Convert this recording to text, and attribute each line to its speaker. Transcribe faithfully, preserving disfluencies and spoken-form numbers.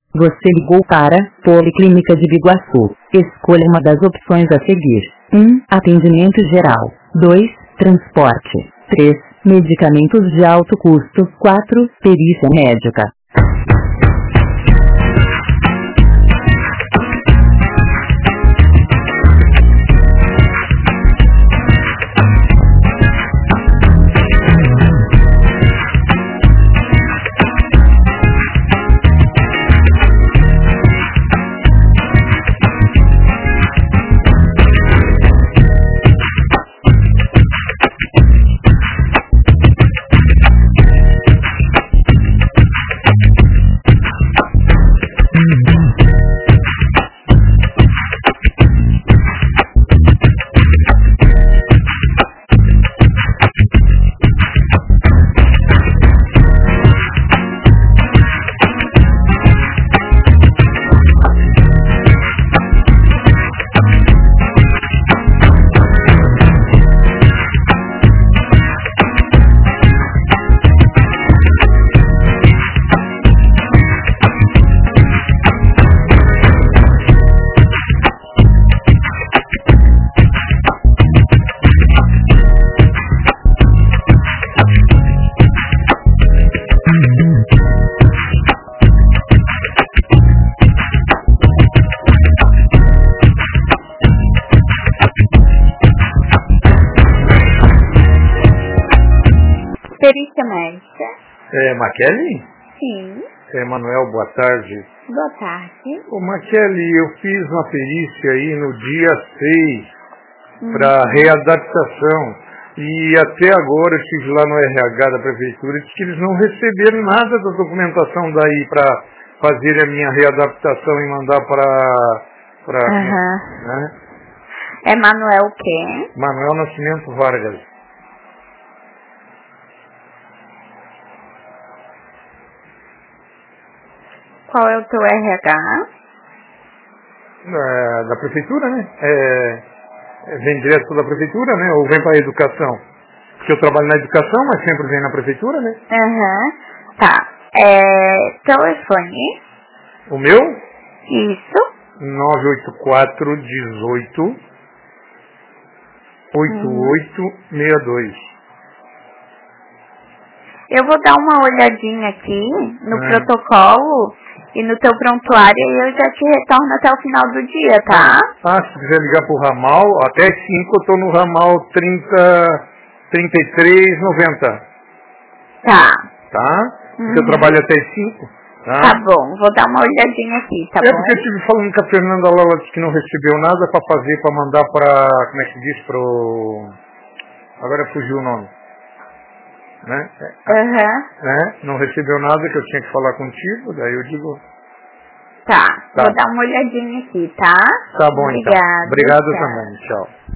Speaker 1: Você ligou para Policlínica de Biguaçu. Escolha uma das opções a seguir. um. Atendimento geral. dois. Transporte. três. Medicamentos de alto custo. quatro. Perícia médica.
Speaker 2: Perícia médica.
Speaker 3: É, Maquele?
Speaker 2: Sim.
Speaker 3: É, Manuel, boa tarde.
Speaker 2: Boa tarde.
Speaker 3: Ô, Maquele, eu fiz uma perícia aí no dia seis
Speaker 2: Hum.
Speaker 3: para readaptação. E até agora eu estive lá no R H da prefeitura e disse que eles não receberam nada da documentação daí para fazer a minha readaptação e mandar para... para
Speaker 2: Uhum.
Speaker 3: né?
Speaker 2: É Manuel o quê?
Speaker 3: Manuel Nascimento Vargas.
Speaker 2: Qual é o teu R H?
Speaker 3: É, da prefeitura, né? É, é, vem direto da prefeitura, né? Ou vem para a educação? Porque eu trabalho na educação, mas sempre vem na prefeitura, né?
Speaker 2: Aham. Uhum. Tá. É, telefone?
Speaker 3: O meu?
Speaker 2: Isso.
Speaker 3: nove oito quatro, dezoito, oitenta e oito sessenta e dois.
Speaker 2: Eu vou dar uma olhadinha aqui no
Speaker 3: É.
Speaker 2: protocolo e no teu prontuário e eu já te retorno até o final do dia, tá?
Speaker 3: Ah, se quiser ligar pro ramal, até cinco eu tô no ramal trinta, trinta e três, noventa.
Speaker 2: Tá.
Speaker 3: Tá?
Speaker 2: Uhum.
Speaker 3: Porque eu trabalho até cinco. Tá?
Speaker 2: Tá bom, vou dar uma olhadinha aqui, tá
Speaker 3: é
Speaker 2: bom?
Speaker 3: porque eu estive falando com a Fernanda lá, ela disse que não recebeu nada para fazer, para mandar para, como é que diz, pro... Agora fugiu o nome. Né?
Speaker 2: Aham. Uhum.
Speaker 3: Né? Não recebeu nada que eu tinha que falar contigo, daí eu digo...
Speaker 2: Tá,
Speaker 3: Tá.
Speaker 2: vou dar uma olhadinha aqui, tá?
Speaker 3: Tá bom,
Speaker 2: Obrigada,
Speaker 3: então. Obrigado
Speaker 2: tchau.
Speaker 3: também, tchau.